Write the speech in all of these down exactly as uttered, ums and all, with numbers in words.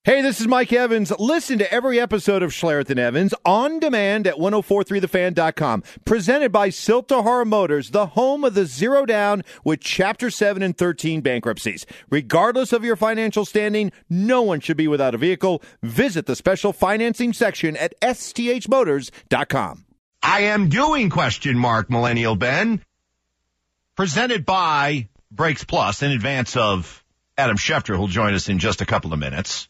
Hey, this is Mike Evans. Listen to every episode of Schlereth and Evans on demand at ten forty-three the fan dot com. Presented by Siltahara Motors, the home of the zero down with Chapter seven and thirteen bankruptcies. Regardless of your financial standing, no one should be without a vehicle. Visit the special financing section at S T H motors dot com. I am doing question mark, Millennial Ben. Presented by Brakes Plus in advance of Adam Schefter, who'll join us in just a couple of minutes.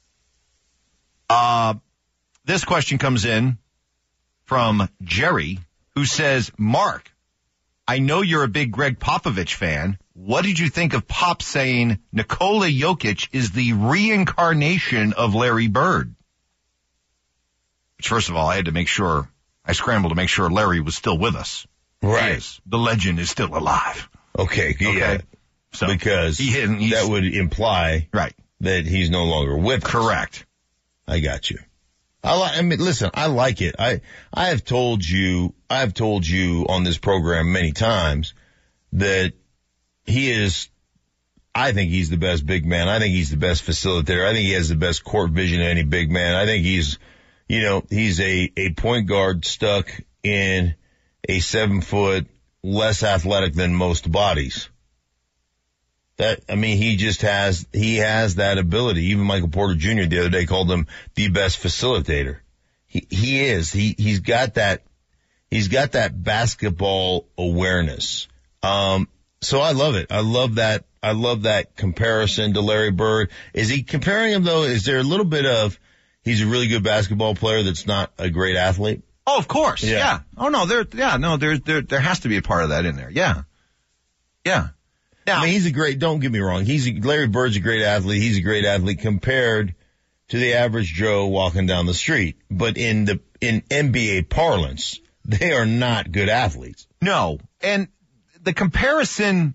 Uh, this question comes in from Jerry, who says, Mark, I know you're a big Greg Popovich fan. What did you think of Pop saying Nikola Jokic is the reincarnation of Larry Bird? Which, first of all, I had to make sure, I scrambled to make sure Larry was still with us. Right. He is. The legend is still alive. Okay, yeah. Okay. So because he hit, that would imply right. that he's no longer with us. Correct. I got you. I like, I mean, listen, I like it. I, I have told you, I have told you on this program many times that he is, I think he's the best big man. I think he's the best facilitator. I think he has the best court vision of any big man. I think he's, you know, he's a, a point guard stuck in a seven foot, less athletic than most bodies. That, I mean, he just has, he has that ability. Even Michael Porter Junior the other day called him the best facilitator. He, he is, he, he's got that, he's got that basketball awareness. Um, so I love it. I love that, I love that comparison to Larry Bird. Is he comparing him though? Is there a little bit of, he's a really good basketball player that's not a great athlete? Oh, of course. Yeah. yeah. Oh no, there, yeah, no, there, there, there has to be a part of that in there. Yeah. Yeah. Now, I mean, he's a great, don't get me wrong. He's a, Larry Bird's a great athlete. He's a great athlete compared to the average Joe walking down the street. But in the, in N B A parlance, they are not good athletes. No. And the comparison,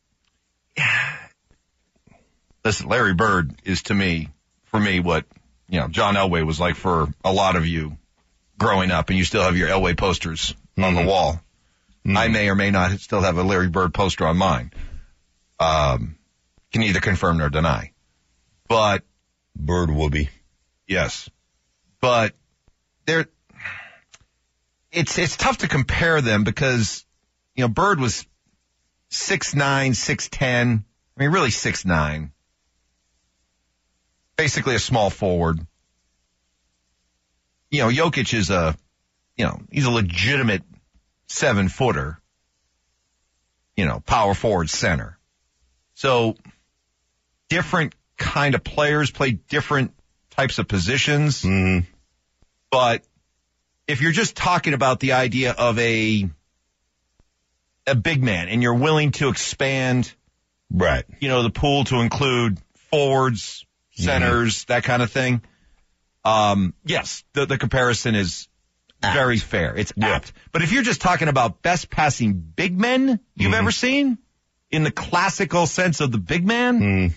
listen, Larry Bird is to me, for me, what, you know, John Elway was like for a lot of you growing up, and you still have your Elway posters mm-hmm. on the wall. Mm-hmm. I may or may not still have a Larry Bird poster on mine. Um, can neither confirm nor deny. But Bird Whoopi. Yes. But there, it's, it's tough to compare them because, you know, Bird was six nine, six ten. I mean, really six nine. Basically a small forward. You know, Jokic is a, you know, he's a legitimate seven footer. You know, power forward center. So different kind of players play different types of positions. Mm-hmm. But if you're just talking about the idea of a a big man and you're willing to expand, right, you know, the pool to include forwards, centers, mm-hmm. that kind of thing, um, yes, the, the comparison is apt. Very fair. It's yeah. apt. But if you're just talking about best passing big men you've mm-hmm. ever seen, in the classical sense of the big man, mm.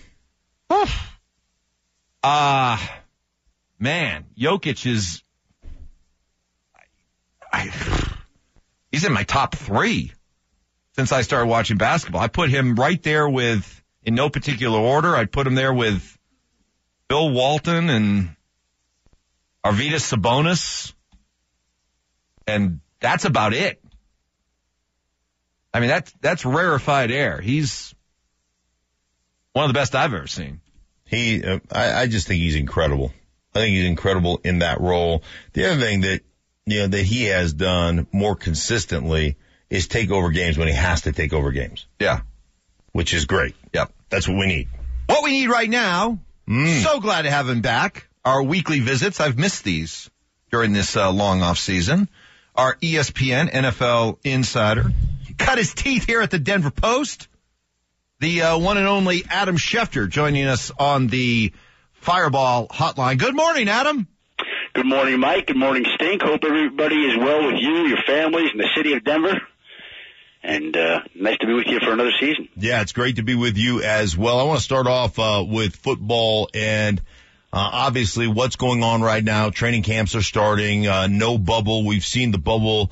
uh, man, Jokic is, I, he's in my top three since I started watching basketball. I put him right there with, in no particular order, I'd put him there with Bill Walton and Arvydas Sabonis, and that's about it. I mean, that's, that's rarefied air. He's one of the best I've ever seen. He, uh, I, I just think he's incredible. I think he's incredible in that role. The other thing that, you know, that he has done more consistently is take over games when he has to take over games. Yeah. Which is great. Yep. That's what we need. What we need right now, mm. so glad to have him back. Our weekly visits, I've missed these during this uh, long off season. Our E S P N N F L insider. Cut his teeth here at the Denver Post. The uh, one and only Adam Schefter joining us on the Fireball Hotline. Good morning, Adam. Good morning, Mike. Good morning, Stink. Hope everybody is well with you, your families, and the city of Denver. And uh, nice to be with you for another season. Yeah, it's great to be with you as well. I want to start off uh, with football and uh, obviously what's going on right now. Training camps are starting. Uh, no bubble. We've seen the bubble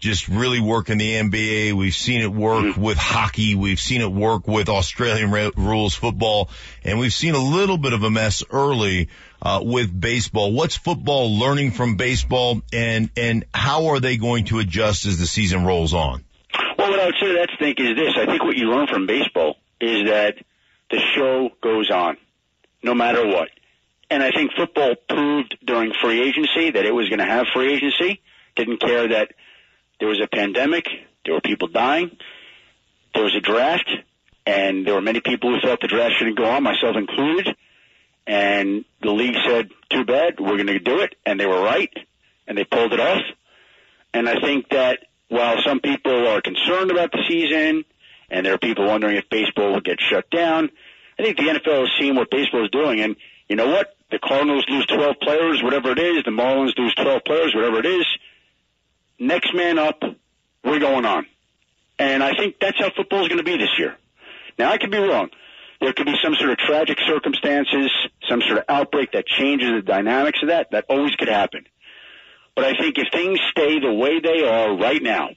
just really work in the N B A. We've seen it work mm-hmm. with hockey. We've seen it work with Australian ra- rules football. And we've seen a little bit of a mess early uh, with baseball. What's football learning from baseball, and, and how are they going to adjust as the season rolls on? Well, what I would say to that, Stink, is this. I think what you learn from baseball is that the show goes on, no matter what. And I think football proved during free agency that it was going to have free agency. Didn't care that there was a pandemic, there were people dying, there was a draft, and there were many people who thought the draft shouldn't go on, myself included. And the league said, too bad, we're going to do it. And they were right, and they pulled it off. And I think that while some people are concerned about the season, and there are people wondering if baseball would get shut down, I think the N F L has seen what baseball is doing. And you know what? The Cardinals lose twelve players, whatever it is. The Marlins lose twelve players, whatever it is. Next man up, we're going on. And I think that's how football is going to be this year. Now, I could be wrong. There could be some sort of tragic circumstances, some sort of outbreak that changes the dynamics of that. That always could happen. But I think if things stay the way they are right now,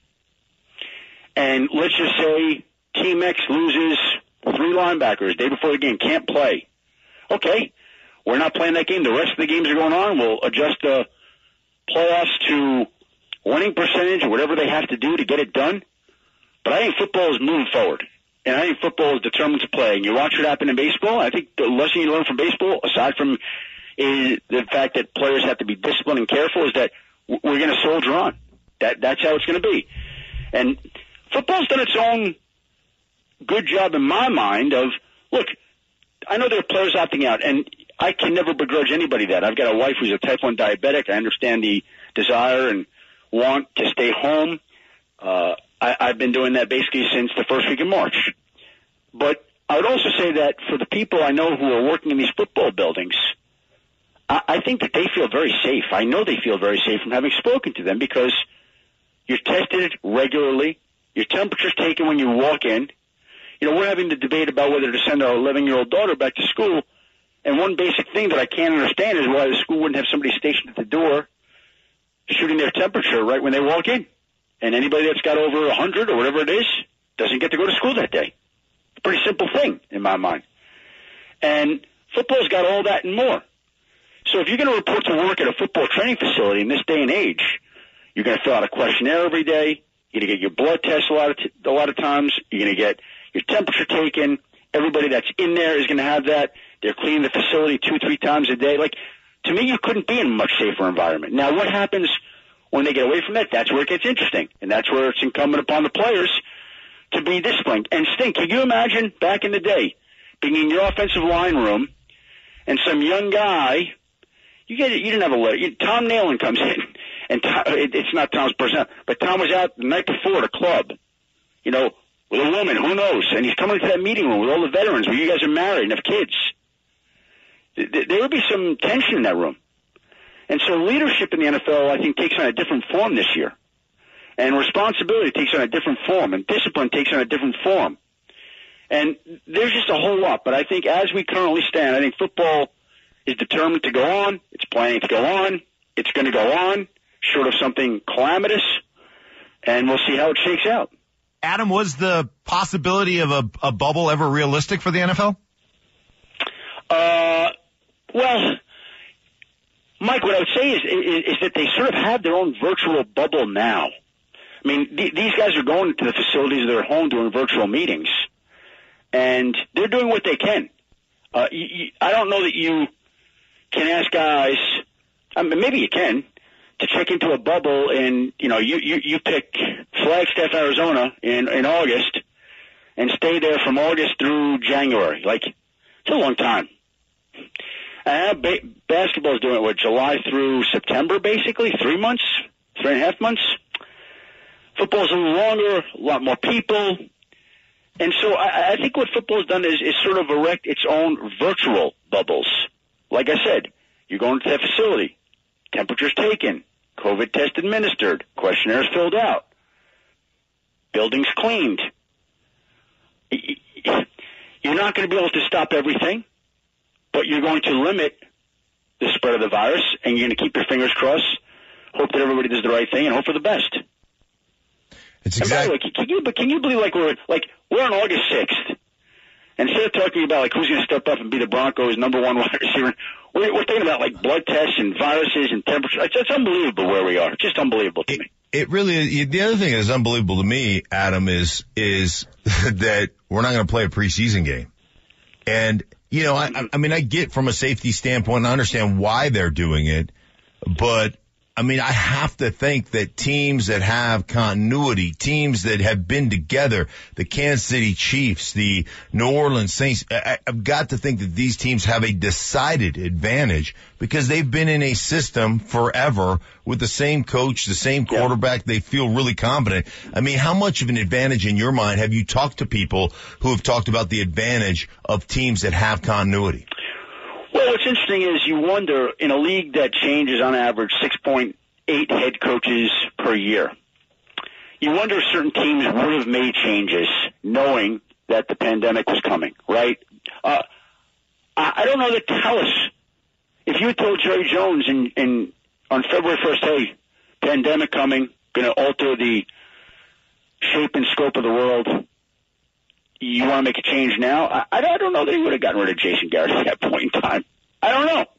and let's just say Team X loses three linebackers day before the game, can't play. Okay, we're not playing that game. The rest of the games are going on. We'll adjust the playoffs to winning percentage or whatever they have to do to get it done. But I think football is moving forward. And I think football is determined to play. And you watch what happened in baseball. I think the lesson you learn from baseball, aside from is the fact that players have to be disciplined and careful, is that we're going to soldier on. That That's how it's going to be. And football's done its own good job in my mind of, look, I know there are players opting out, and I can never begrudge anybody that. I've got a wife who's a type one diabetic. I understand the desire and want to stay home. Uh, I, I've been doing that basically since the first week of March. But I would also say that for the people I know who are working in these football buildings, I, I think that they feel very safe. I know they feel very safe from having spoken to them because you're tested regularly. Your temperature's taken when you walk in. You know, we're having the debate about whether to send our eleven-year-old daughter back to school. And one basic thing that I can't understand is why the school wouldn't have somebody stationed at the door shooting their temperature right when they walk in. And anybody that's got over one hundred or whatever it is doesn't get to go to school that day. It's a pretty simple thing in my mind. And football's got all that and more. So if you're going to report to work at a football training facility in this day and age, you're going to fill out a questionnaire every day. You're going to get your blood tests a lot of t- a lot of times. You're going to get your temperature taken. Everybody that's in there is going to have that. They're cleaning the facility two, three times a day. Like, to me, you couldn't be in a much safer environment. Now, what happens when they get away from that? That's where it gets interesting. And that's where it's incumbent upon the players to be disciplined. And, Stink, can you imagine back in the day being in your offensive line room and some young guy, you get you didn't have a letter. You, Tom Nalen comes in, and Tom, it, it's not Tom's personnel, but Tom was out the night before at a club, you know, with a woman, who knows, and he's coming to that meeting room with all the veterans where you guys are married and have kids. There would be some tension in that room. And so leadership in the N F L, I think, takes on a different form this year. And responsibility takes on a different form. And discipline takes on a different form. And there's just a whole lot. But I think as we currently stand, I think football is determined to go on. It's planning to go on. It's going to go on, short of something calamitous. And we'll see how it shakes out. Adam, was the possibility of a, a bubble ever realistic for the N F L? Uh, well, Mike, what I would say is, is, is that they sort of have their own virtual bubble now. I mean, th- these guys are going to the facilities of their home doing virtual meetings, and they're doing what they can. Uh, you, you, I don't know that you can ask guys, I mean, maybe you can, to check into a bubble in, you know, you, you, you pick Flagstaff, Arizona in, in August and stay there from August through January. Like, it's a long time. Uh, ba- basketball is doing it, what, July through September, basically? Three months? Three and a half months? Football's a little longer, a lot more people. And so I, I think what football's done is, is sort of erect its own virtual bubbles. Like I said, you're going to that facility, temperatures taken, COVID test administered, questionnaires filled out, buildings cleaned. You're not going to be able to stop everything, but you're going to limit the spread of the virus, and you're going to keep your fingers crossed, hope that everybody does the right thing, and hope for the best. It's And by the exactly. way, can, can you, but can you believe like we're like we're on August sixth, and instead of talking about like who's going to step up and be the Broncos' number one wide receiver, we're, we're thinking about like blood tests and viruses and temperature. It's, it's unbelievable where we are. It's just unbelievable to It, me. it really is. The other thing that is unbelievable to me, Adam, is is that we're not going to play a preseason game. And, you know, I, I mean, I get from a safety standpoint, I understand why they're doing it, but I mean, I have to think that teams that have continuity, teams that have been together, the Kansas City Chiefs, the New Orleans Saints, I, I've got to think that these teams have a decided advantage because they've been in a system forever with the same coach, the same quarterback. They feel really confident. I mean, how much of an advantage in your mind have you talked to people who have talked about the advantage of teams that have continuity? Well, what's interesting is you wonder, in a league that changes on average six point eight head coaches per year, you wonder if certain teams would have made changes knowing that the pandemic was coming, right? Uh, I, I don't know that tell us. If you had told Jerry Jones in, in on February first, hey, pandemic coming, going to alter the shape and scope of the world, you want to make a change now? I, I don't know that he would have gotten rid of Jason Garrett at that point in time. I don't know.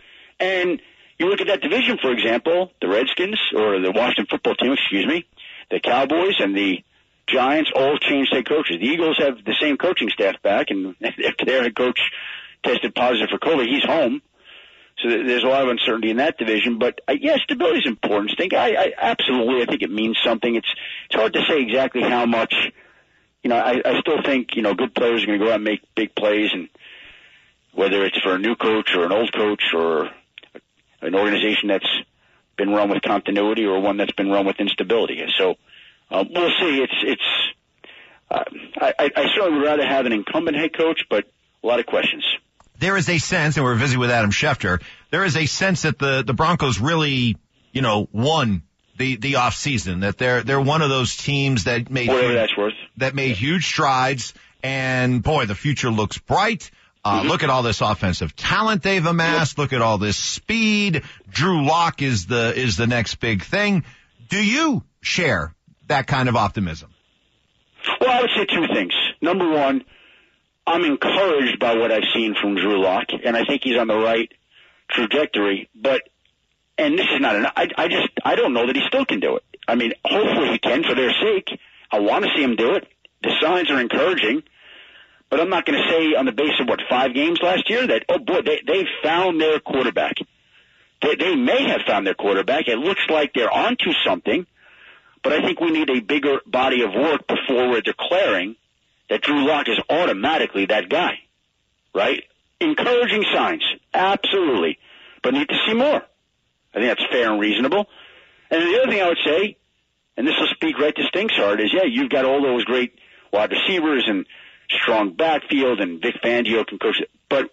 And you look at that division, for example, the Redskins, or the Washington football team, excuse me, the Cowboys and the Giants all changed head coaches. The Eagles have the same coaching staff back, and if their head coach tested positive for COVID, he's home. So there's a lot of uncertainty in that division. But, uh, yeah, stability is important. I think I, I absolutely, I think it means something. It's it's hard to say exactly how much. You know, I, I still think, you know, good players are going to go out and make big plays, and whether it's for a new coach or an old coach or an organization that's been run with continuity or one that's been run with instability. So uh, we'll see. It's it's. Uh, I, I certainly would rather have an incumbent head coach, but a lot of questions. There is a sense, and we're visiting with Adam Schefter, there is a sense that the, the Broncos really, you know, won the, the off season, that they're, they're one of those teams that made, Whatever huge, that's worth. that made huge strides, and boy, the future looks bright. Uh, mm-hmm. Look at all this offensive talent they've amassed. Yep. Look at all this speed. Drew Lock is the, is the next big thing. Do you share that kind of optimism? Well, I would say two things. Number one, I'm encouraged by what I've seen from Drew Lock, and I think he's on the right trajectory. But, and this is not an, I, I just, I don't know that he still can do it. I mean, hopefully he can for their sake. I want to see him do it. The signs are encouraging, but I'm not going to say on the basis of what, five games last year that, oh boy, they, they found their quarterback. They, they may have found their quarterback. It looks like they're onto something, but I think we need a bigger body of work before we're declaring that Drew Lock is automatically that guy, right? Encouraging signs, absolutely, but need to see more. I think that's fair and reasonable. And the other thing I would say, and this will speak right to Stinksart, is, yeah, you've got all those great wide receivers and strong backfield, and Vic Fangio can coach it. But,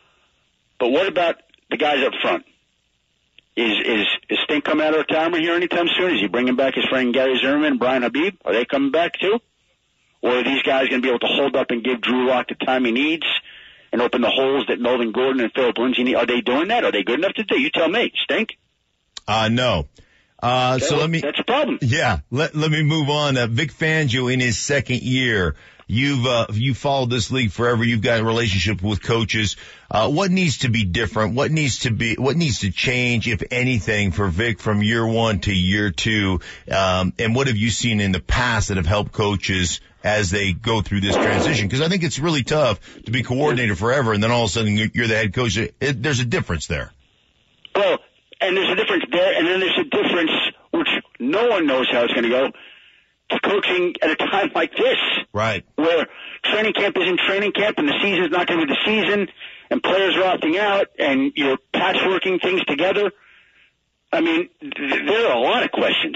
but what about the guys up front? Is, is, is Stink coming out of retirement here anytime soon? Is he bringing back his friend Gary Zimmerman and Brian Habib? Are they coming back too? Or are these guys going to be able to hold up and give Drew Lock the time he needs and open the holes that Melvin Gordon and Philip Lindsay need? Are they doing that? Are they good enough to do? You tell me. Stink? Uh, no. Uh, okay, so well, let me. That's a problem. Yeah. Let, let me move on. Uh, Vic Fangio in his second year. You've, uh, you followed this league forever. You've got a relationship with coaches. Uh, what needs to be different? What needs to be, what needs to change, if anything, for Vic from year one to year two? Um, and what have you seen in the past that have helped coaches as they go through this transition? Because I think it's really tough to be coordinator forever, and then all of a sudden you're the head coach. It, there's a difference there. Well, and there's a difference there, and then there's a difference which no one knows how it's going to go, to coaching at a time like this. Right. Where training camp isn't training camp, and the season's not going to be the season, and players are opting out, and you're patchworking things together. I mean, th- there are a lot of questions.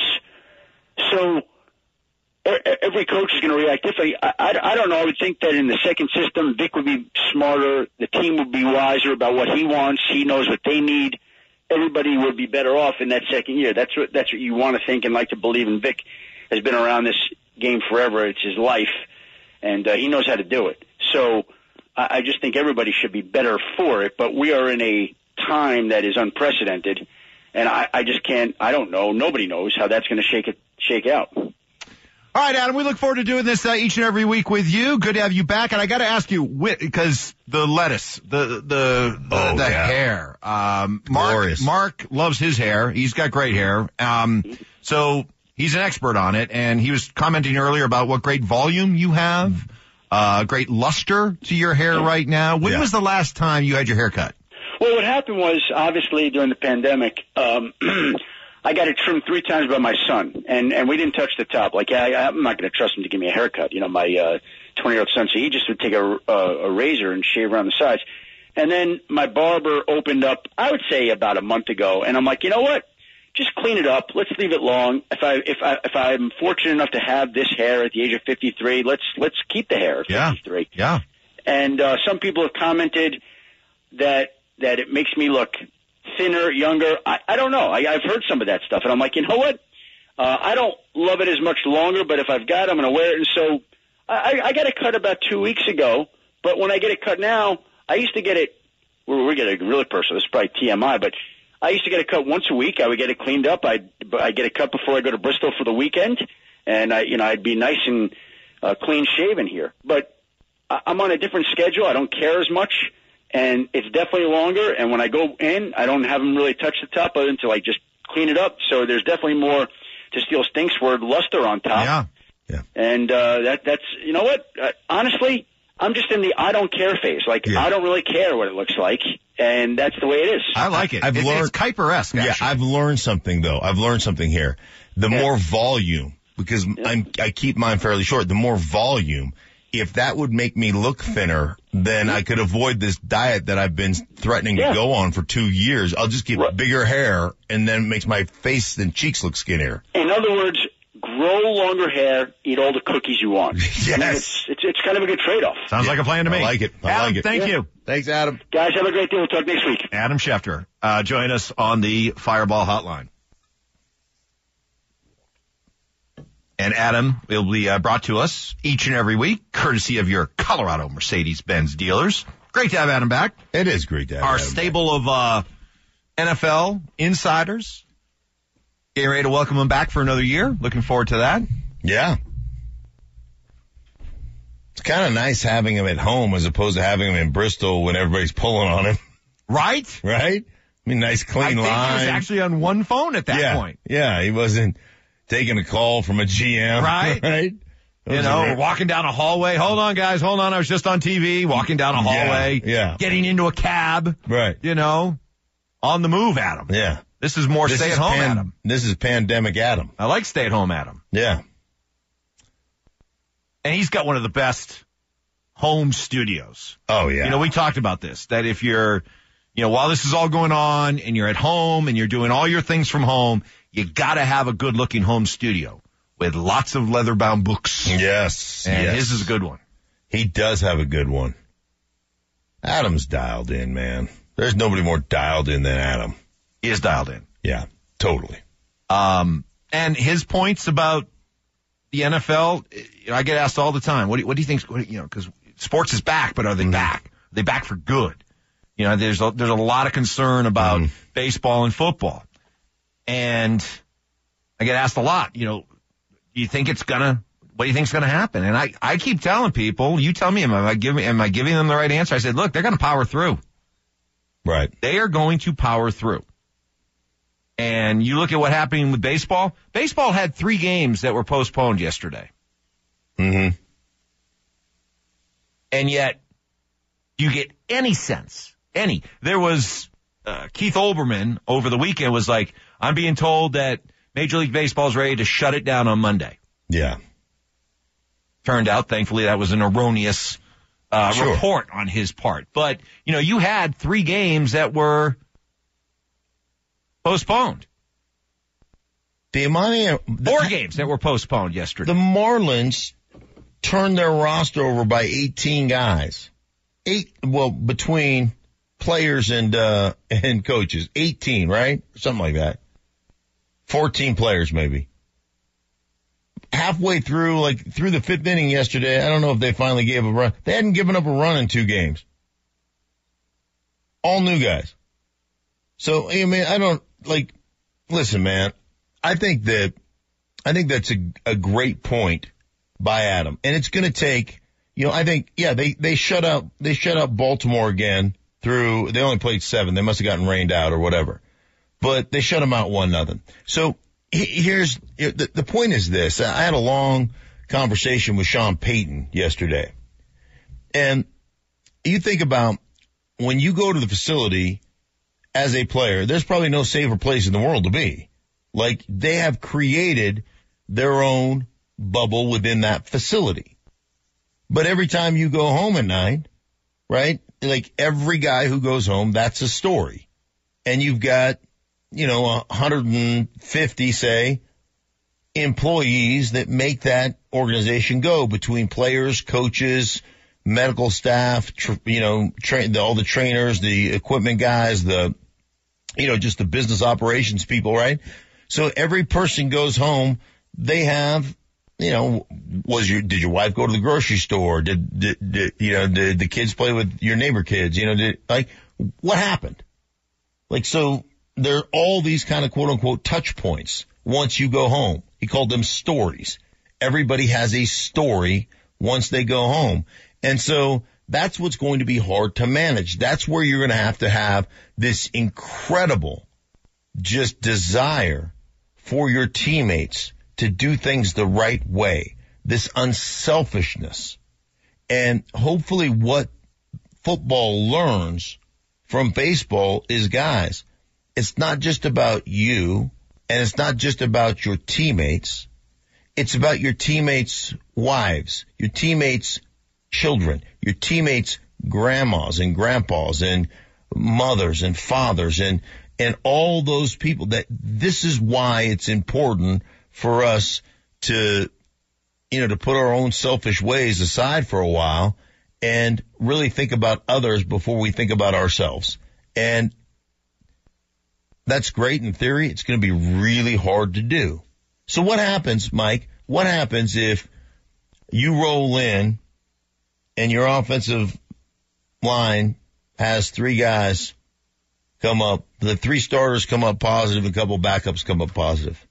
So every coach is going to react differently. I, I, I don't know. I would think that in the second system, Vic would be smarter. The team would be wiser about what he wants. He knows what they need. Everybody would be better off in that second year. That's what that's what you want to think and like to believe. And Vic has been around this game forever. It's his life, and uh, he knows how to do it. So I, I just think everybody should be better for it. But we are in a time that is unprecedented, and I, I just can't. I don't know. Nobody knows how that's going to shake it shake out. All right, Adam, we look forward to doing this uh, each and every week with you. Good to have you back. And I got to ask you, because the lettuce, the the the, Oh, the yeah. hair. Um, Mark, Glorious. Mark loves his hair. He's got great hair. Um, so he's an expert on it, and he was commenting earlier about what great volume you have, uh, great luster to your hair right now. When Yeah. was the last time you had your hair cut? Well, what happened was, obviously, during the pandemic, um, I got it trimmed three times by my son, and, and we didn't touch the top. Like, I, I'm not going to trust him to give me a haircut. You know, my uh, twenty-year-old son, so he just would take a, a, a razor and shave around the sides. And then my barber opened up, I would say about a month ago, and I'm like, you know what? Just clean it up. Let's leave it long. If I if I if I'm fortunate enough to have this hair at the age of fifty-three, let's let's keep the hair at Yeah. fifty-three. Yeah. And uh, some people have commented that that it makes me look thinner, younger. I, I don't know. I, I've heard some of that stuff, and I'm like, you know what? Uh, I don't love it as much longer, but if I've got it, I'm going to wear it. And so I, I got it cut about two weeks ago, but when I get it cut now, I used to get it, we're, we're getting really personal, this is probably T M I, but I used to get it cut once a week. I would get it cleaned up. I'd, I'd get it cut before I go to Bristol for the weekend, and I, you know, I'd be nice and uh, clean shaven here. But I, I'm on a different schedule. I don't care as much. And it's definitely longer, and when I go in, I don't have them really touch the top other than to, like, just clean it up. So there's definitely more, to steal Stink's word, luster on top. Yeah. Yeah. And uh, that that's, you know what? Uh, honestly, I'm just in the I don't care phase. Like, Yeah. I don't really care what it looks like, and that's the way it is. I like it. I've It's, learned- it's Kuiper-esque, Yeah, actually. I've learned something though. I've learned something here. The Yeah. more volume, because I'm, I keep mine fairly short, the more volume, if that would make me look thinner, then I could avoid this diet that I've been threatening Yeah. to go on for two years. I'll just get Right. bigger hair, and then it makes my face and cheeks look skinnier. In other words, grow longer hair, eat all the cookies you want. Yes. I mean, it's, it's, it's kind of a good trade-off. Sounds like a plan to I me. like it. I Adam, like it. thank Yeah. you. Thanks, Adam. Guys, have a great day. We'll talk next week. Adam Schefter, uh, join us on the Fireball Hotline. And Adam will be uh, brought to us each and every week, courtesy of your Colorado Mercedes-Benz dealers. Great to have Adam back. It is great to have Our Adam back. stable of uh, N F L insiders. Getting ready to welcome him back for another year. Looking forward to that. Yeah. It's kind of nice having him at home as opposed to having him in Bristol when everybody's pulling on him, Right? right? I mean, nice I clean think line. he was actually on one phone at that yeah, point. Yeah, he wasn't taking a call from a G M. Right. Right. Those You know, are we're rare- walking down a hallway. Hold on, guys. Hold on. I was just on T V, walking down a hallway. Yeah, yeah. Getting into a cab. Right. You know, on the move, Adam. Yeah. This is more This stay is at home, pan- Adam. This is pandemic Adam. I like stay at home, Adam. Yeah. And he's got one of the best home studios. Oh, yeah. You know, we talked about this, that if you're, you know, while this is all going on and you're at home and you're doing all your things from home, you got to have a good looking home studio with lots of leather bound books. Yes. And yes. his is a good one. He does have a good one. Adam's dialed in, man. There's nobody more dialed in than Adam. He is dialed in. Yeah, totally. Um, and his points about the N F L, you know, I get asked all the time, what do you, what do you think, what, do you know, because sports is back, but are they back? Are they back for good? You know, there's a, there's a lot of concern about Mhm. baseball and football. And I get asked a lot, you know, do you think it's gonna, what do you think's gonna happen? And I, I keep telling people, you tell me, am I giving, am I giving them the right answer? I said, look, they're gonna power through. Right. They are going to power through. And you look at what happened with baseball. Baseball had three games that were postponed yesterday. Mm-hmm. And yet, do you get any sense, any? There was, uh, Keith Olbermann over the weekend was like, I'm being told that Major League Baseball is ready to shut it down on Monday. Yeah. Turned out, thankfully, that was an erroneous uh, Sure. report on his part. But, you know, you had three games that were postponed. The amount of, Four games that were postponed yesterday. the Marlins turned their roster over by eighteen guys. Eight, well, between players and, uh, and coaches. eighteen, right? Something like that. fourteen players, maybe. Halfway through, like, through the fifth inning yesterday, I don't know if they finally gave a run. They hadn't given up a run in two games. All new guys. So, I mean, I don't, like, listen, man, I think that I think that's a, a great point by Adam. And it's going to take, you know, I think, yeah, they, they shut out, they shut out Baltimore again through, they only played seven. They must have gotten rained out or whatever, but they shut them out one nothing. So here's, the, the point is this. I had a long conversation with Sean Payton yesterday. And you think about when you go to the facility as a player, there's probably no safer place in the world to be. Like, they have created their own bubble within that facility. But every time you go home at night, right, like every guy who goes home, that's a story. And you've got, you know, one hundred fifty, say, employees that make that organization go, between players, coaches, medical staff, tr- you know, tra- the, all the trainers, the equipment guys, the, you know, just the business operations people, right? So every person goes home, they have, you know, was your, did your wife go to the grocery store? Did, did, did you know, did the kids play with your neighbor kids? You know, did, like, what happened? Like, so there are all these kind of quote unquote touch points once you go home. He called them stories. Everybody has a story once they go home. And so that's what's going to be hard to manage. That's where you're going to have to have this incredible just desire for your teammates to do things the right way, this unselfishness. And hopefully what football learns from baseball is, guys, it's not just about you, and it's not just about your teammates. It's about your teammates' wives, your teammates' children, your teammates' grandmas and grandpas and mothers and fathers and and all those people. That this is why it's important for us to, you know, to put our own selfish ways aside for a while and really think about others before we think about ourselves. And that's great in theory. It's going to be really hard to do. So what happens, Mike? What happens if you roll in and your offensive line has three guys come up, the three starters come up positive, a couple backups come up positive?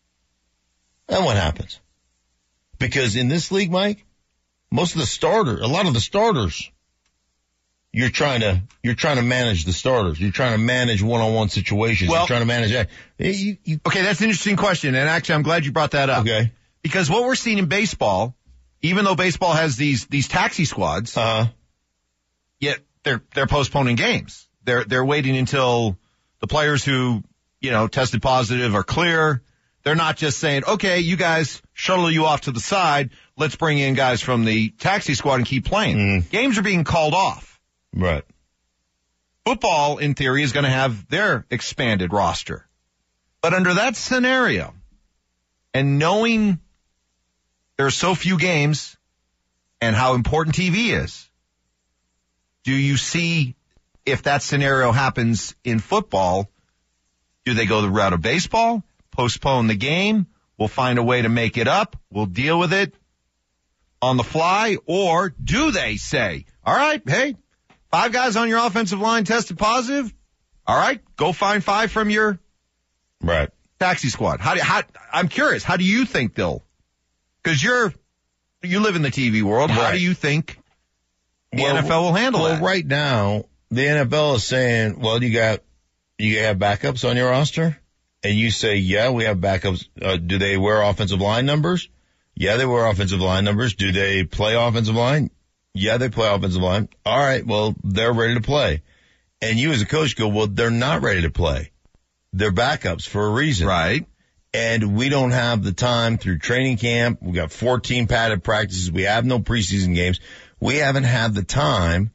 Then what happens? Because in this league, Mike, most of the starters, a lot of the starters, you're trying to, you're trying to manage the starters. You're trying to manage one-on-one situations. Well, you're trying to manage that. You, you, okay, that's an interesting question, and actually I'm glad you brought that up. Okay. Because what we're seeing in baseball, even though baseball has these these taxi squads, uh, yet they're they're postponing games. They're they're waiting until the players who, you know, tested positive are clear. They're not just saying, okay, you guys shuttle you off to the side. Let's bring in guys from the taxi squad and keep playing. Mm. Games are being called off. Right. Football, in theory, is going to have their expanded roster. But under that scenario, and knowing there are so few games and how important T V is, do you see, if that scenario happens in football, do they go the route of baseball, postpone the game, we'll find a way to make it up, we'll deal with it on the fly, or do they say, all right, hey, five guys on your offensive line tested positive, all right, go find five from your right taxi squad? How do how I'm curious, how do you think they'll, because you're you live in the T V world, how right. do you think the well, N F L will handle well, that? Well, right now, the N F L is saying, well, you got, you have backups on your roster? And you say, yeah, we have backups. Uh, do they wear offensive line numbers? Yeah, they wear offensive line numbers. Do they play offensive line? Yeah, they play offensive line. All right, well, they're ready to play. And you as a coach go, well, they're not ready to play. They're backups for a reason. Right. And we don't have the time through training camp. We got fourteen padded practices. We have no preseason games. We haven't had the time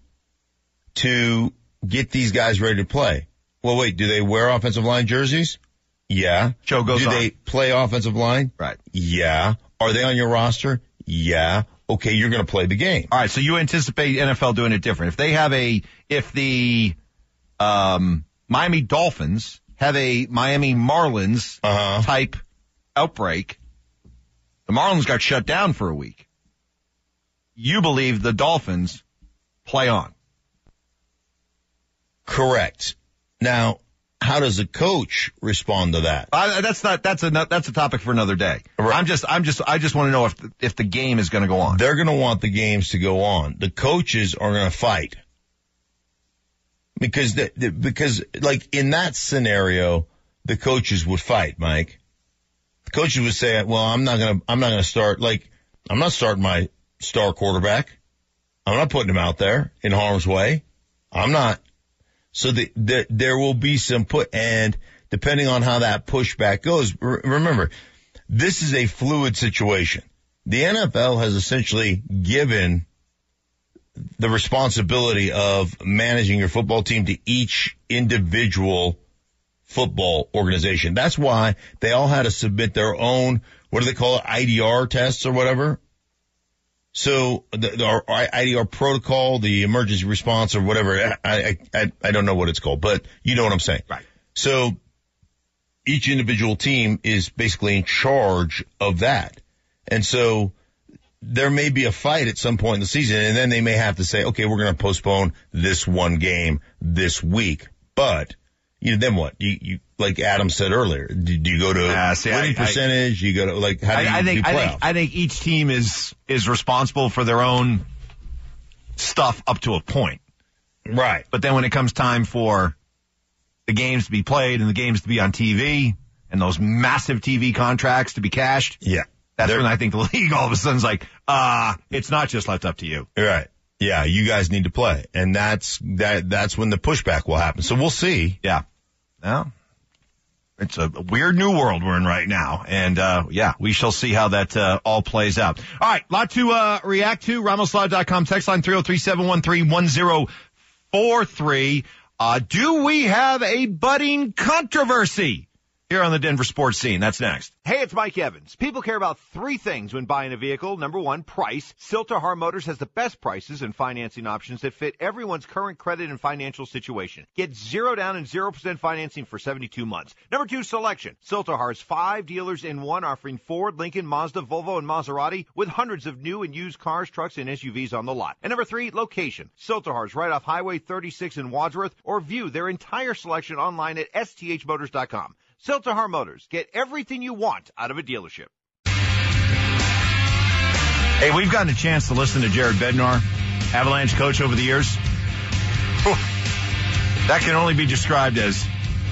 to get these guys ready to play. Well, wait, do they wear offensive line jerseys? Yeah. Show goes do on. Do they play offensive line? Right. Yeah. Are they on your roster? Yeah. Okay, you're going to play the game. All right, so you anticipate N F L doing it different. If they have a, if the um, Miami Dolphins have a Miami Marlins uh-huh. type outbreak, the Marlins got shut down for a week. You believe the Dolphins play on? Correct. Now, how does a coach respond to that? Uh, that's not, that's a, that's a topic for another day. Right. I'm just, I'm just, I just want to know if, the, if the game is going to go on. They're going to want the games to go on. The coaches are going to fight. Because, the, the, because like in that scenario, the coaches would fight, Mike. The coaches would say, well, I'm not going to, I'm not going to start, like, I'm not starting my star quarterback. I'm not putting him out there in harm's way. I'm not. So the, the, there will be some put, and depending on how that pushback goes, r- remember, this is a fluid situation. The N F L has essentially given the responsibility of managing your football team to each individual football organization. That's why they all had to submit their own, what do they call it, I D R tests or whatever. So the, the our I D R protocol, the emergency response or whatever, I, I, I don't know what it's called, but you know what I'm saying. Right. So each individual team is basically in charge of that. And so there may be a fight at some point in the season, and then they may have to say, okay, we're going to postpone this one game this week. But, you know, then what? You, you, like Adam said earlier, do, do you go to uh, see, winning I, percentage? I, you go to, like, how do you I, I think, do I playoffs? think, I think each team is, is responsible for their own stuff up to a point. Right. But then when it comes time for the games to be played and the games to be on T V and those massive T V contracts to be cashed. Yeah. That's They're, when I think the league all of a sudden is like, ah, uh, it's not just left up to you. Right. Yeah, you guys need to play. And that's, that, that's when the pushback will happen. So we'll see. Yeah. Well, it's a weird new world we're in right now. And, uh, yeah, we shall see how that, uh, all plays out. All right. Lot to, uh, react to. Ramos Live dot com text line three oh three, seven one three, one oh four three. Uh, do we have a budding controversy here on the Denver sports scene? That's next. Hey, it's Mike Evans. People care about three things when buying a vehicle. Number one, price. Silterhar Motors has the best prices and financing options that fit everyone's current credit and financial situation. Get zero down and zero percent financing for seventy-two months. Number two, selection. Silterhar's five dealers in one, offering Ford, Lincoln, Mazda, Volvo, and Maserati with hundreds of new and used cars, trucks, and S U Vs on the lot. And number three, location. Silterhar's right off Highway thirty-six in Wadsworth, or view their entire selection online at S T H motors dot com. Silterhar Motors. Get everything you want out of a dealership. Hey, we've gotten a chance to listen to Jared Bednar, Avalanche coach over the years. Whew. That can only be described as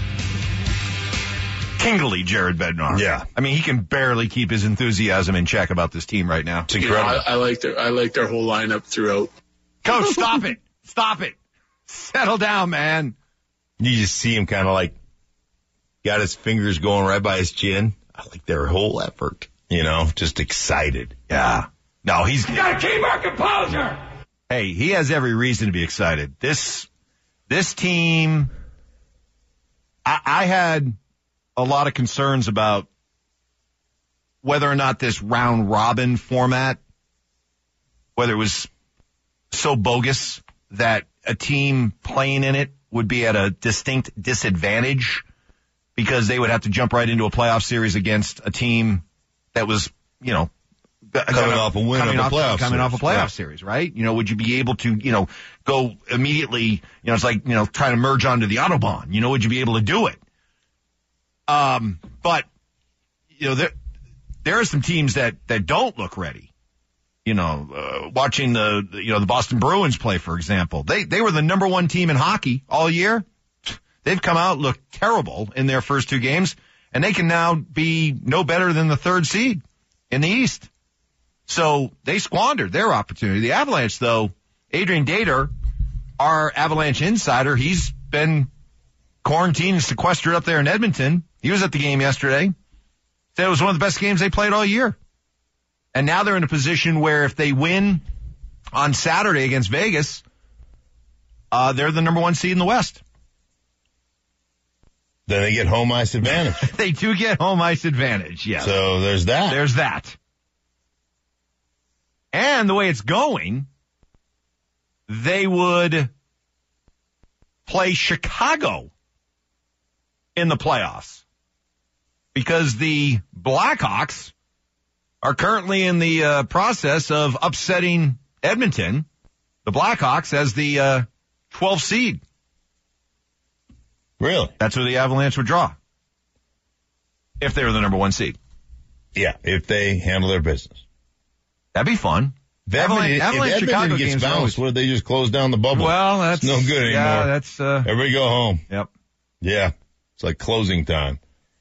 tingly Jared Bednar. Yeah. I mean, he can barely keep his enthusiasm in check about this team right now. It's incredible. You know, I, I like their I like their whole lineup throughout. Coach, stop it. Stop it. Settle down, man. You just see him kind of like got his fingers going right by his chin. I like their whole effort, you know, just excited. Yeah. No, he's got to keep our composure. Hey, he has every reason to be excited. This, this team, I, I had a lot of concerns about whether or not this round robin format, whether it was so bogus that a team playing in it would be at a distinct disadvantage because they would have to jump right into a playoff series against a team that was, you know, coming off a win of a off, playoff coming series. off a playoff yeah. series, right? You know, would you be able to, you know, go immediately, you know, it's like, you know, trying to merge onto the Autobahn, you know, would you be able to do it? Um, but, you know, there, there are some teams that, that don't look ready. You know, uh, watching the, you know, the Boston Bruins play, for example, they, they were the number one team in hockey all year. They've come out, looked terrible in their first two games, and they can now be no better than the third seed in the East. So they squandered their opportunity. The Avalanche, though, Adrian Dater, our Avalanche insider, he's been quarantined and sequestered up there in Edmonton. He was at the game yesterday. Said it was one of the best games they played all year. And now they're in a position where if they win on Saturday against Vegas, uh, they're the number one seed in the West. Then they get home ice advantage. They do get home ice advantage, yes. So there's that. There's that. And the way it's going, they would play Chicago in the playoffs because the Blackhawks are currently in the uh, process of upsetting Edmonton, the Blackhawks, as the uh, twelfth seed. Really? That's who the Avalanche would draw if they were the number one seed. Yeah, if they handle their business. That'd be fun. If Avalanche, Avalanche, Avalanche if Chicago Edmonton gets games bounced, always, what, they just close down the bubble? well, that's it's no good anymore. Yeah, that's uh, Everybody go home. Yep. Yeah, it's like closing time.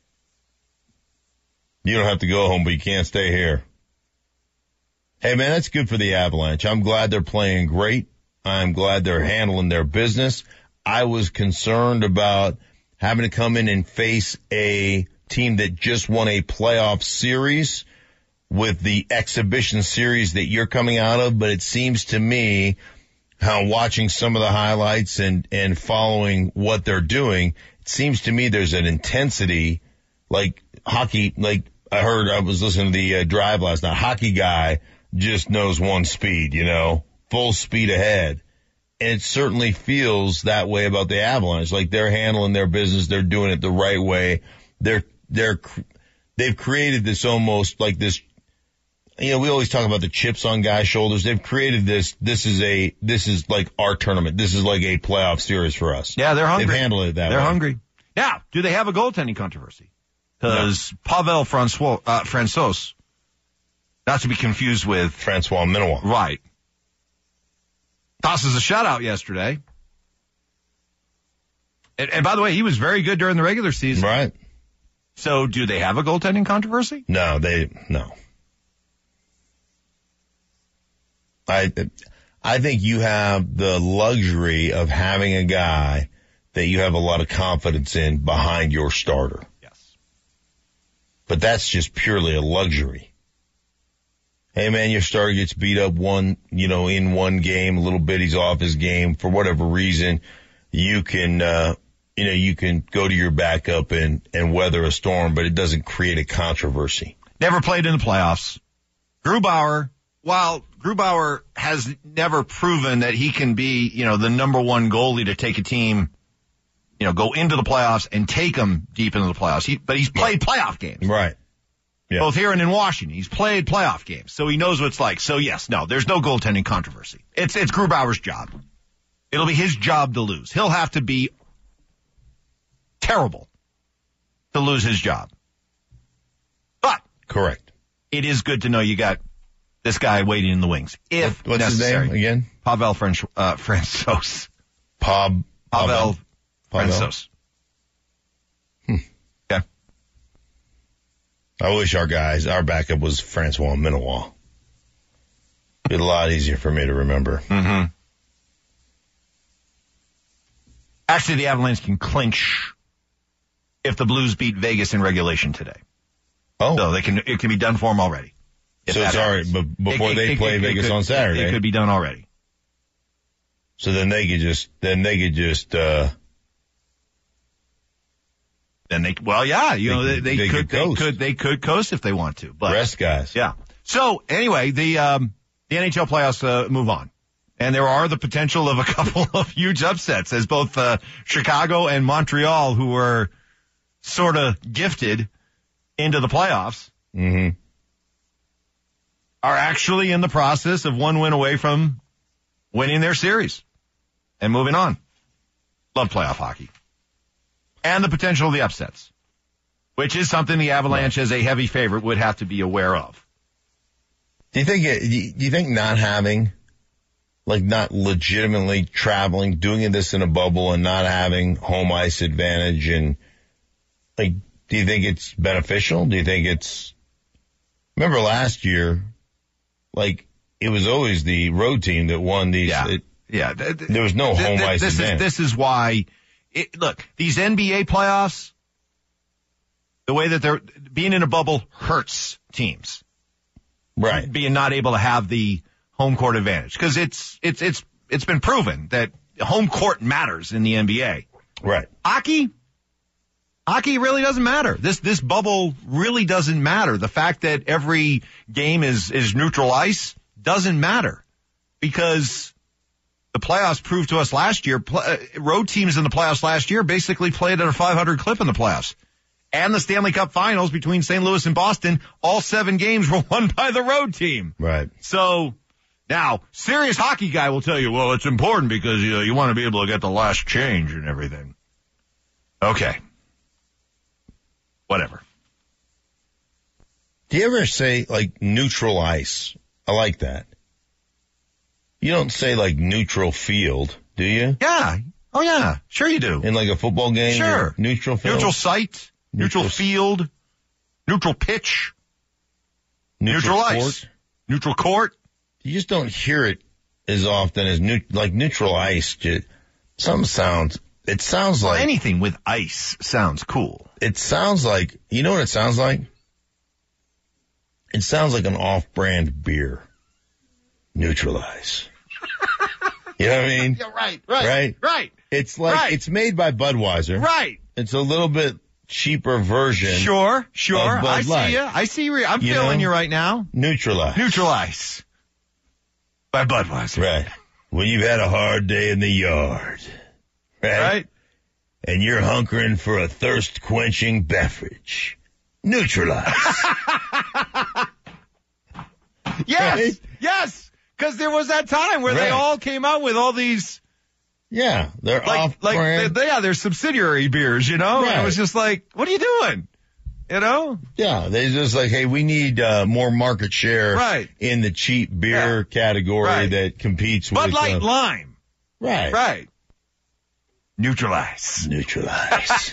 You don't have to go home, but you can't stay here. Hey, man, that's good for the Avalanche. I'm glad they're playing great. I'm glad they're handling their business. I was concerned about having to come in and face a team that just won a playoff series with the exhibition series that you're coming out of, but it seems to me how watching some of the highlights and, and following what they're doing, it seems to me there's an intensity like hockey, like I heard, I was listening to the uh, drive last night, hockey guy just knows one speed, you know, full speed ahead. And it certainly feels that way about the Avalanche. Like they're handling their business. They're doing it the right way. They're, they're, they've created this almost like this, you know, we always talk about the chips on guys' shoulders. They've created this, this is a, this is like our tournament. This is like a playoff series for us. Yeah, they're hungry. They've handled it that they're way. They're hungry. Now, do they have a goaltending controversy? Because no. Pavel Francois, uh, Francouz, not to be confused with Francois Minois. Right. Tosses a shutout yesterday. And, and by the way, he was very good during the regular season. Right. So do they have a goaltending controversy? No, they, no. I, I think you have the luxury of having a guy that you have a lot of confidence in behind your starter. Yes. But that's just purely a luxury. Hey man, your starter gets beat up one, you know, in one game, a little bit, he's off his game for whatever reason. You can, uh, you know, you can go to your backup and, and weather a storm, but it doesn't create a controversy. Never played in the playoffs. Grubauer, while Grubauer has never proven that he can be, you know, the number one goalie to take a team, you know, go into the playoffs and take them deep into the playoffs. He, but he's played playoff games. Right. Yeah. Both here and in Washington. He's played playoff games, so he knows what it's like. So yes, no, there's no goaltending controversy. It's, it's Grubauer's job. It'll be his job to lose. He'll have to be terrible to lose his job. But. Correct. It is good to know you got this guy waiting in the wings. If What's necessary. his name again? Pavel French, uh, Francouz. Pav, Pavel, Pavel Francouz. Hmm. Okay. I wish our guys, our backup was Francois Minois. Be a lot easier for me to remember. Mm-hmm. Actually, the Avalanche can clinch if the Blues beat Vegas in regulation today. Oh. So they can, it can be done for them already. So it's already, but before it, they it, play it, Vegas it could, on Saturday. It could be done already. So then they could just, then they could just, uh, Then they, well, yeah, you they know, they, they, they could, could they coast. could, they could coast if they want to, but. Rest guys. Yeah. So anyway, the, um, the N H L playoffs, uh, move on. And there are the potential of a couple of huge upsets as both, uh, Chicago and Montreal, who were sort of gifted into the playoffs, mm-hmm. are actually in the process of one win away from winning their series and moving on. Love playoff hockey. And the potential of the upsets, which is something the Avalanche as a heavy favorite would have to be aware of. Do you think it, do you think not having, like not legitimately traveling, doing this in a bubble and not having home ice advantage and like, do you think it's beneficial? Do you think it's, remember last year, like it was always the road team that won these. Yeah. It, yeah. There was no home ice this advantage. Is, this is why, it, look, these N B A playoffs, the way that they're being in a bubble hurts teams. Right. Being not able to have the home court advantage. Because it's, it's, it's, it's been proven that home court matters in the N B A. Right. Hockey? Hockey really doesn't matter. This, this bubble really doesn't matter. The fact that every game is, is neutral ice doesn't matter because the playoffs proved to us last year, pl- road teams in the playoffs last year basically played at a five hundred clip in the playoffs. And the Stanley Cup finals between Saint Louis and Boston, all seven games were won by the road team. Right. So now, serious hockey guy will tell you, well, it's important because you know, you want to be able to get the last change and everything. Okay. Whatever. Do you ever say, like, neutral ice? I like that. You don't say, like, neutral field, do you? Yeah. Oh, yeah. Sure you do. In, like, a football game? Sure. Neutral field? Neutral site, neutral, neutral field, neutral pitch, neutral, neutral ice, court. Neutral court. You just don't hear it as often as, new, like, neutral ice. Just, some sounds, it sounds like... Well, anything with ice sounds cool. It sounds like, you know what it sounds like? It sounds like an off-brand beer. Neutralize. You know what I mean? Yeah, right, right, right, right. It's like, right. It's made by Budweiser. Right. It's a little bit cheaper version. Sure, sure. Of Bud I see Light. you. I see you. I'm you feeling know? you right now. Neutralize. Neutralize. By Budweiser. Right. When you've had a hard day in the yard. Right. Right. And you're hunkering for a thirst-quenching beverage. Neutralize. Yes, right? yes. Because there was that time where right. they all came out with all these. Yeah, they're like, off like brand. They, yeah, they're subsidiary beers, you know? Right. And it was just like, what are you doing? You know? Yeah, they just like, hey, we need uh, more market share right. in the cheap beer yeah. category right. that competes Bud with Light uh, Lime. Right. Right. Neutralize. Neutralize.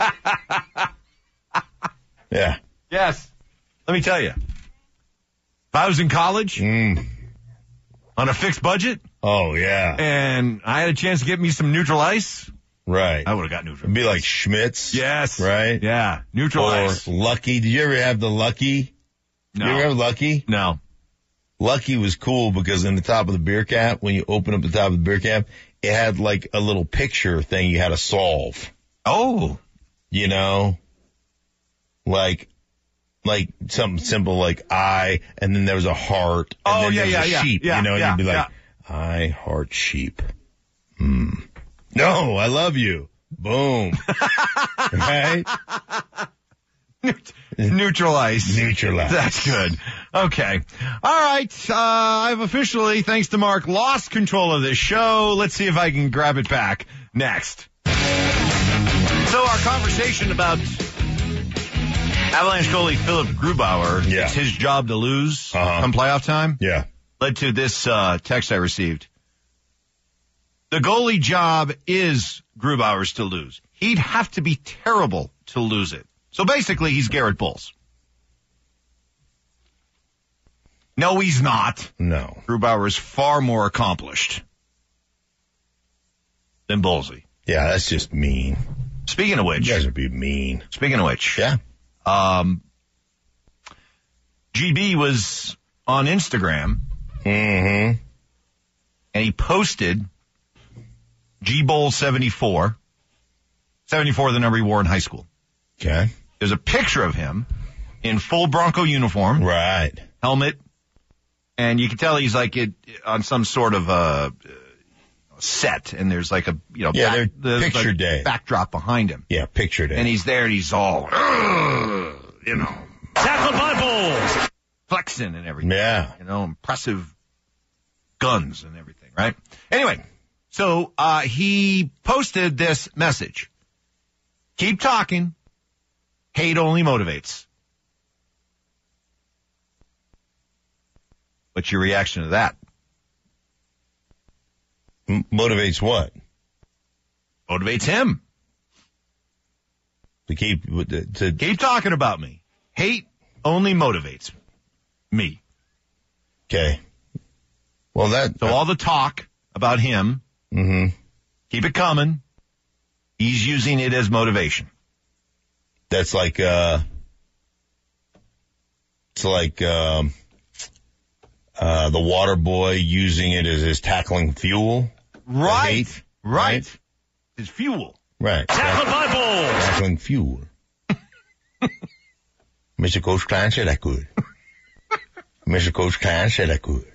Yeah. Yes. Let me tell you. If I was in college mm. on a fixed budget. Oh, yeah. And I had a chance to get me some neutral ice. Right. I would have got neutral. It'd be like Schmitz. Yes. Right? Yeah. Neutral or ice. Lucky. Did you ever have the Lucky? No. You ever have Lucky? No. Lucky was cool because in the top of the beer cap, when you open up the top of the beer cap, it had like a little picture thing you had to solve. Oh. You know? Like, like something simple like I, and then there was a heart, and oh, then yeah, there was yeah, a yeah, sheep, yeah, you know, yeah, and you'd be like, yeah. I heart sheep. Hmm. No, I love you. Boom. Right? Neutralize. Neutralize. That's good. Okay. All right. Uh, I've officially, thanks to Mark, lost control of this show. Let's see if I can grab it back next. So our conversation about Avalanche goalie Philip Grubauer, yeah. it's his job to lose uh-huh. come playoff time, yeah. led to this uh, text I received. The goalie job is Grubauer's to lose. He'd have to be terrible to lose it. So basically, he's Garrett Bowles. No, he's not. No. Grubauer is far more accomplished than Bowlesy. Yeah, that's just mean. Speaking of which. You guys would be mean. Speaking of which. Yeah. Um, G B was on Instagram. Mm-hmm. And he posted G Bowl seventy-four. seventy-four, the number he wore in high school. Okay. There's a picture of him in full Bronco uniform. Right. Helmet. And you can tell he's like it on some sort of uh set. And there's like a, you know, yeah, back, the, picture the day. backdrop behind him. Yeah, picture day. And he's there and he's all, you know, tackled by Bowles. Flexing and everything. Yeah. You know, impressive guns and everything, right? Anyway, so uh he posted this message. Keep talking. Hate only motivates. What's your reaction to that? M- motivates what? Motivates him. To keep, to, to Keep talking about me. Hate only motivates me. Okay. Well, that. So all the talk about him, Mm-hmm. keep it coming. He's using it as motivation. That's like, uh, it's like, um, uh, the water boy using it as his tackling fuel. Right. Hate, right. right. It's fuel. Right. Tackled by Bowles. Tackling fuel. Mister Coach Klein said I could. Mister Coach Klein said I could.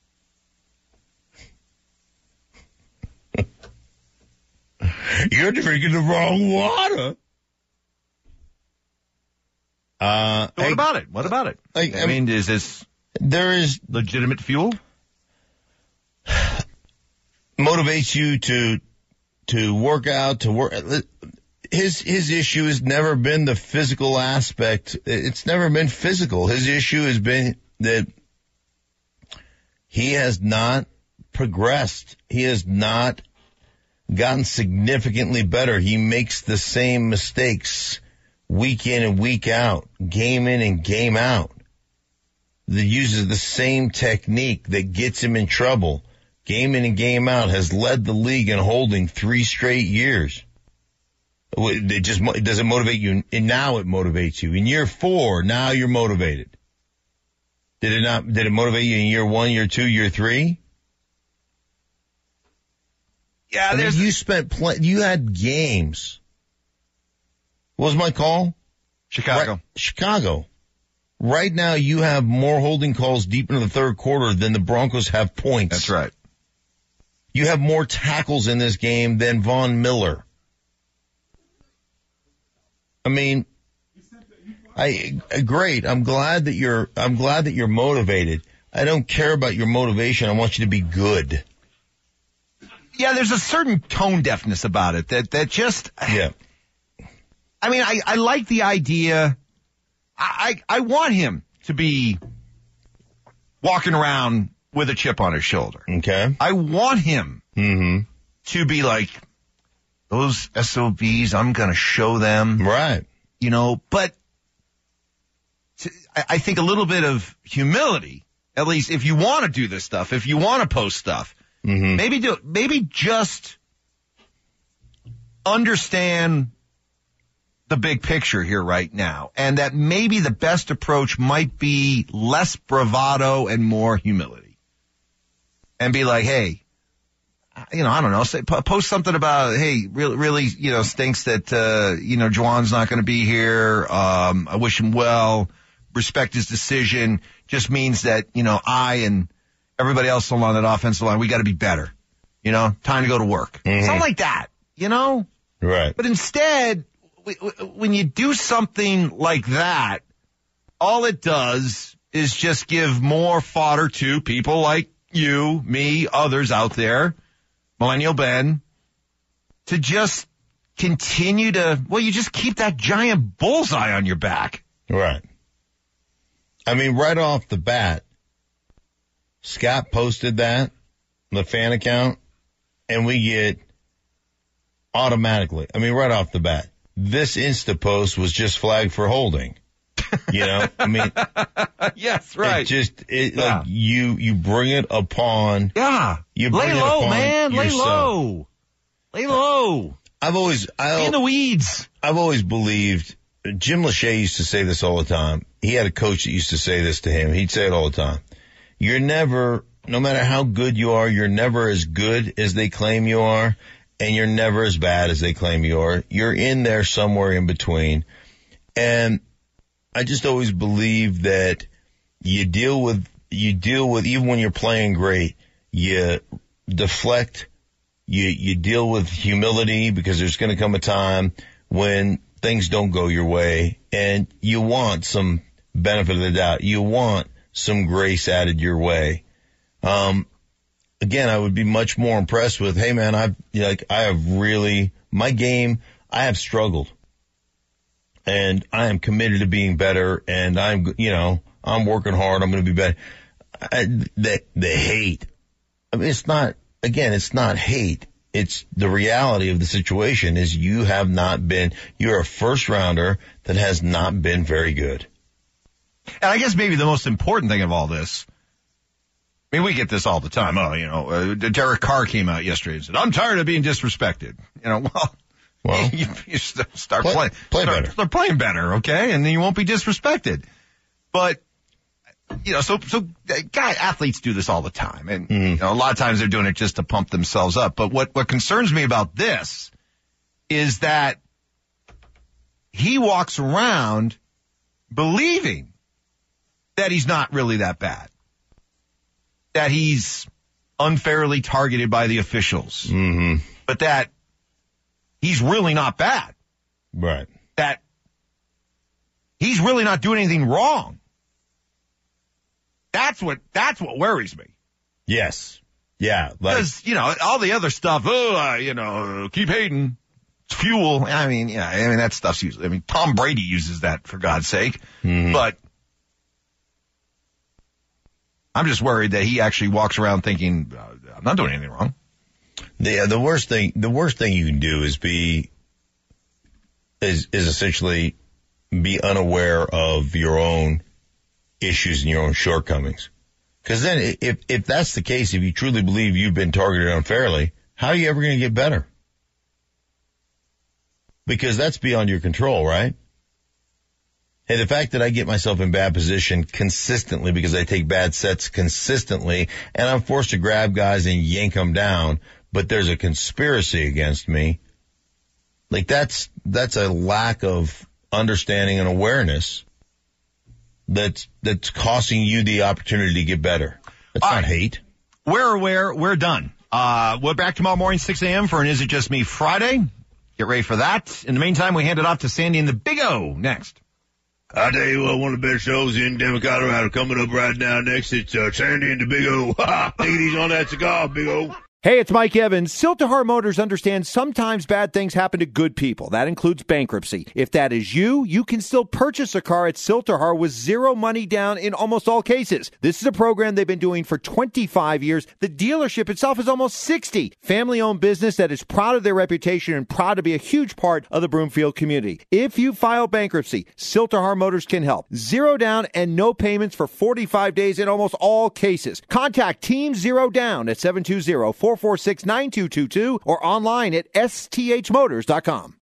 You're drinking the wrong water. Uh, So what hey, about it? What about it? Like, I mean, is this there is legitimate fuel? motivates you to to work out, to work. his his issue has never been the physical aspect. It's never been physical. His issue has been that he has not progressed. He has not gotten significantly better. He makes the same mistakes week in and week out, game in and game out. That uses the same technique that gets him in trouble. Game in and game out has led the league in holding three straight years. It just, does it motivate you? And now it motivates you. In year four, now you're motivated. Did it not, did it motivate you in year one, year two, year three? Yeah, I there's. mean, you spent, pl- you had games. What was my call? Chicago. Right, Chicago. Right now you have more holding calls deep into the third quarter than the Broncos have points. That's right. You have more tackles in this game than Von Miller. I mean, I, great. I'm glad that you're, I'm glad that you're motivated. I don't care about your motivation. I want you to be good. Yeah, there's a certain tone deafness about it that, that just, yeah. I mean, I, I like the idea. I, I, I want him to be walking around with a chip on his shoulder. Okay. I want him mm-hmm. to be like, those S O Bs, I'm going to show them. Right. You know, but to, I, I think a little bit of humility, at least if you want to do this stuff, if you want to post stuff, mm-hmm. maybe do, maybe just understand the big picture here right now, and that maybe the best approach might be less bravado and more humility. And be like, hey, you know, I don't know, say, post something about, hey, really, really, you know, stinks that, uh, you know, Juwan's not going to be here. Um, I wish him well. Respect his decision. Just means that, you know, I and everybody else along that offensive line, we got to be better. You know, time to go to work. Mm-hmm. Something like that, you know? Right. But instead, when you do something like that, all it does is just give more fodder to people like you, me, others out there, Millennial Ben, to just continue to, well, you just keep that giant bullseye on your back. Right. I mean, right off the bat, Scott posted that, the fan account, and we get automatically, I mean, right off the bat, this Insta post was just flagged for holding. You know, I mean, yes, right. It just, it, yeah. like you, you bring it upon. Yeah. You bring Lay it low, upon man. yourself. Lay low. Lay low. I've always, I, Be in the weeds. I've always believed, Jim Lachey used to say this all the time. He had a coach that used to say this to him. He'd say it all the time. You're never, no matter how good you are, you're never as good as they claim you are, and you're never as bad as they claim you are. You're in there somewhere in between. And I just always believe that you deal with, you deal with, even when you're playing great, you deflect, you, you deal with humility, because there's going to come a time when things don't go your way, and you want some benefit of the doubt. You want some grace added your way. Um, again, I would be much more impressed with, hey man, I've, like, I have really, my game, I have struggled. And I am committed to being better, and I'm, you know, I'm working hard. I'm going to be better. I, the, the hate. I mean, it's not, again, it's not hate. It's the reality of the situation is you have not been, you're a first rounder that has not been very good. And I guess maybe the most important thing of all this, I mean, we get this all the time. Oh, you know, uh, Derek Carr came out yesterday and said, I'm tired of being disrespected. You know, well, well you, you start play, play, play start, better. Start playing better, okay? And then you won't be disrespected. But, you know, so, so guy, athletes do this all the time. And, mm. you know, a lot of times they're doing it just to pump themselves up. But what, what concerns me about this is that he walks around believing that he's not really that bad, that he's unfairly targeted by the officials, mm-hmm. but that he's really not bad. Right. That he's really not doing anything wrong. That's what, that's what worries me. Yes. Yeah. Like, because, you know, all the other stuff, oh, uh, you know, keep hating. fuel. I mean, yeah, I mean, that stuff's usually, I mean, Tom Brady uses that for God's sake, Mm-hmm. but I'm just worried that he actually walks around thinking, uh, I'm not doing anything wrong. The, the worst thing, the worst thing you can do is be, is, is essentially be unaware of your own issues and your own shortcomings. Cause then if, if that's the case, if you truly believe you've been targeted unfairly, how are you ever going to get better? Because that's beyond your control, right? Hey, the fact that I get myself in bad position consistently because I take bad sets consistently and I'm forced to grab guys and yank them down, but there's a conspiracy against me. Like that's, that's a lack of understanding and awareness that's, that's costing you the opportunity to get better. That's All not right. hate. We're aware. We're done. Uh, we're back tomorrow morning, six a.m. for an Is It Just Me Friday. Get ready for that. In the meantime, we hand it off to Sandy and the Big O next. I tell you what, one of the best shows in Denver, Colorado coming up right now next. It's uh, Sandy and the Big O. Take it easy on that cigar, Big O. Hey, it's Mike Evans. Siltahar Motors understands sometimes bad things happen to good people. That includes bankruptcy. If that is you, you can still purchase a car at Siltahar with zero money down in almost all cases. This is a program they've been doing for twenty-five years. The dealership itself is almost sixty. Family-owned business that is proud of their reputation and proud to be a huge part of the Broomfield community. If you file bankruptcy, Siltahar Motors can help. Zero down and no payments for forty-five days in almost all cases. Contact Team Zero Down at seven two zero, four four six, nine two two two or online at S T H motors dot com.